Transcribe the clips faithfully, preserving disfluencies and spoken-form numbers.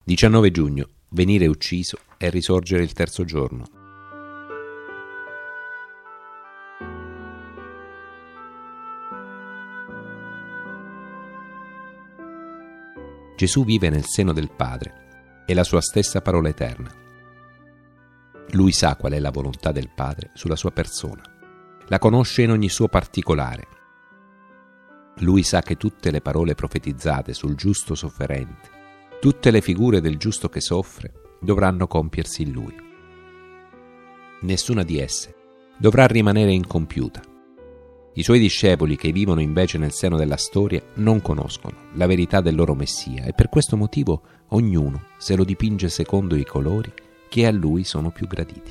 diciannove giugno, venire ucciso e risorgere il terzo giorno. Gesù vive nel seno del Padre, è la sua stessa parola eterna. Lui sa qual è la volontà del Padre sulla sua persona, la conosce in ogni suo particolare. Lui sa che tutte le parole profetizzate sul giusto sofferente, tutte le figure del giusto che soffre, dovranno compiersi in Lui. Nessuna di esse dovrà rimanere incompiuta. I Suoi discepoli, che vivono invece nel seno della storia, non conoscono la verità del loro Messia e per questo motivo ognuno se lo dipinge secondo i colori che a Lui sono più graditi.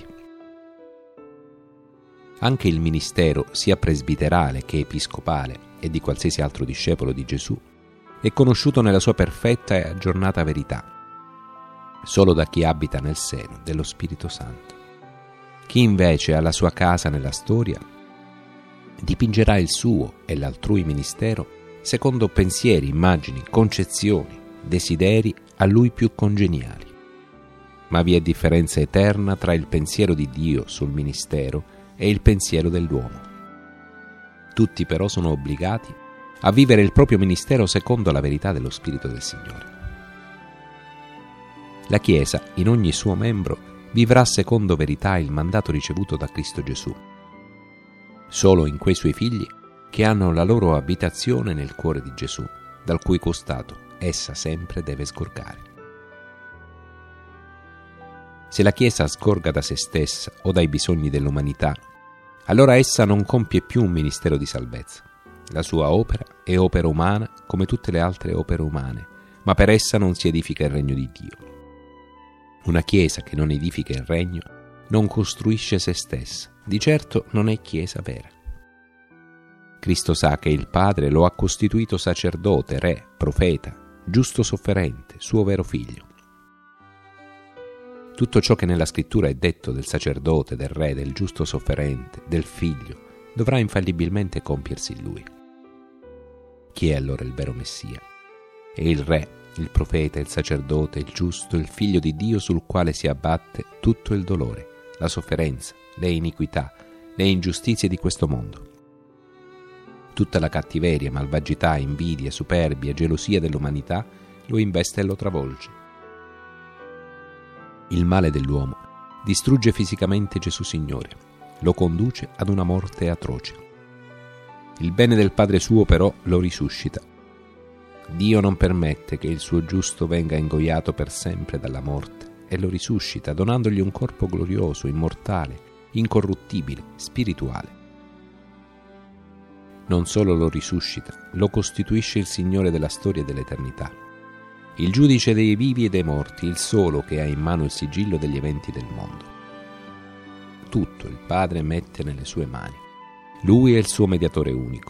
Anche il ministero, sia presbiterale che episcopale e di qualsiasi altro discepolo di Gesù, è conosciuto nella sua perfetta e aggiornata verità, solo da chi abita nel seno dello Spirito Santo. Chi invece ha la sua casa nella storia dipingerà il suo e l'altrui ministero secondo pensieri, immagini, concezioni, desideri a lui più congeniali. Ma vi è differenza eterna tra il pensiero di Dio sul ministero e il pensiero dell'uomo. Tutti però sono obbligati a vivere il proprio ministero secondo la verità dello Spirito del Signore. La Chiesa, in ogni suo membro, vivrà secondo verità il mandato ricevuto da Cristo Gesù, solo in quei Suoi figli che hanno la loro abitazione nel cuore di Gesù, dal cui costato essa sempre deve sgorgare. Se la Chiesa sgorga da se stessa o dai bisogni dell'umanità, allora essa non compie più un ministero di salvezza. La sua opera è opera umana come tutte le altre opere umane, ma per essa non si edifica il regno di Dio. Una Chiesa che non edifica il regno non costruisce se stessa, di certo non è Chiesa vera. Cristo sa che il Padre lo ha costituito sacerdote, re, profeta, giusto sofferente, suo vero figlio. Tutto ciò che nella Scrittura è detto del sacerdote, del re, del giusto sofferente, del figlio, dovrà infallibilmente compiersi in lui. Chi è allora il vero Messia? È il re, il profeta, il sacerdote, il giusto, il figlio di Dio sul quale si abbatte tutto il dolore, la sofferenza, le iniquità, le ingiustizie di questo mondo. Tutta la cattiveria, malvagità, invidia, superbia, gelosia dell'umanità lo investe e lo travolge. Il male dell'uomo distrugge fisicamente Gesù Signore, lo conduce ad una morte atroce. Il bene del Padre suo però lo risuscita. Dio non permette che il suo giusto venga ingoiato per sempre dalla morte e lo risuscita, donandogli un corpo glorioso, immortale, incorruttibile, spirituale. Non solo lo risuscita, lo costituisce il Signore della storia e dell'eternità, il giudice dei vivi e dei morti, il solo che ha in mano il sigillo degli eventi del mondo. Tutto il Padre mette nelle sue mani. Lui è il suo mediatore unico.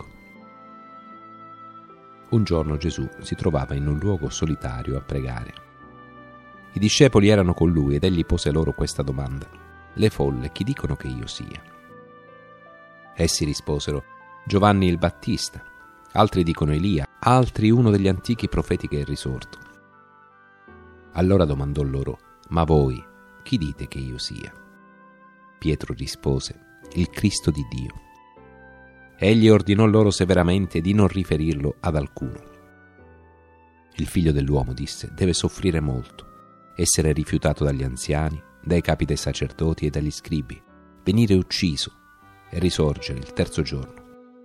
Un giorno Gesù si trovava in un luogo solitario a pregare. I discepoli erano con lui ed egli pose loro questa domanda: le folle chi dicono che io sia? Essi risposero: Giovanni il Battista, altri dicono Elia, altri uno degli antichi profeti che è risorto. Allora domandò loro: ma voi chi dite che io sia? Pietro rispose: il Cristo di Dio. Egli ordinò loro severamente di non riferirlo ad alcuno. Il figlio dell'uomo, disse, deve soffrire molto, essere rifiutato dagli anziani, dai capi dei sacerdoti e dagli scribi, venire ucciso e risorgere il terzo giorno.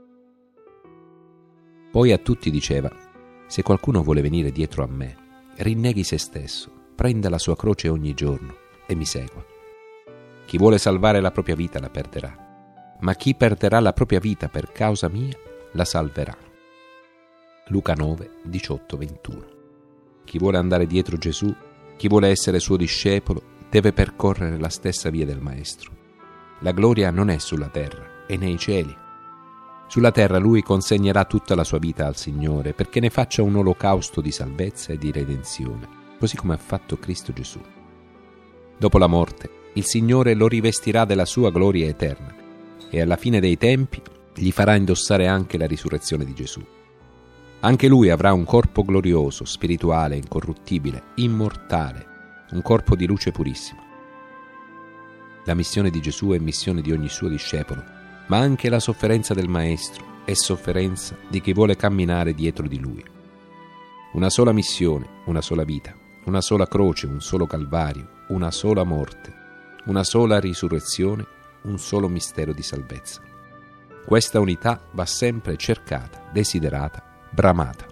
Poi a tutti diceva: se qualcuno vuole venire dietro a me, rinneghi se stesso, prenda la sua croce ogni giorno e mi segua. Chi vuole salvare la propria vita la perderà, ma chi perderà la propria vita per causa mia la salverà. Luca nove, diciotto ventuno. Chi vuole andare dietro Gesù, chi vuole essere suo discepolo, deve percorrere la stessa via del Maestro. La gloria non è sulla terra, è nei cieli. Sulla terra lui consegnerà tutta la sua vita al Signore perché ne faccia un olocausto di salvezza e di redenzione, così come ha fatto Cristo Gesù. Dopo la morte, il Signore lo rivestirà della sua gloria eterna e alla fine dei tempi gli farà indossare anche la risurrezione di Gesù. Anche lui avrà un corpo glorioso, spirituale, incorruttibile, immortale, un corpo di luce purissima. La missione di Gesù è missione di ogni suo discepolo, ma anche la sofferenza del Maestro è sofferenza di chi vuole camminare dietro di lui. Una sola missione, una sola vita, una sola croce, un solo calvario, una sola morte, una sola risurrezione, un solo mistero di salvezza. Questa unità va sempre cercata, desiderata, bramata.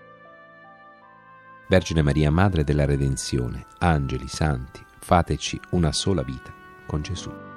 Vergine Maria, Madre della Redenzione, angeli, santi, fateci una sola vita con Gesù.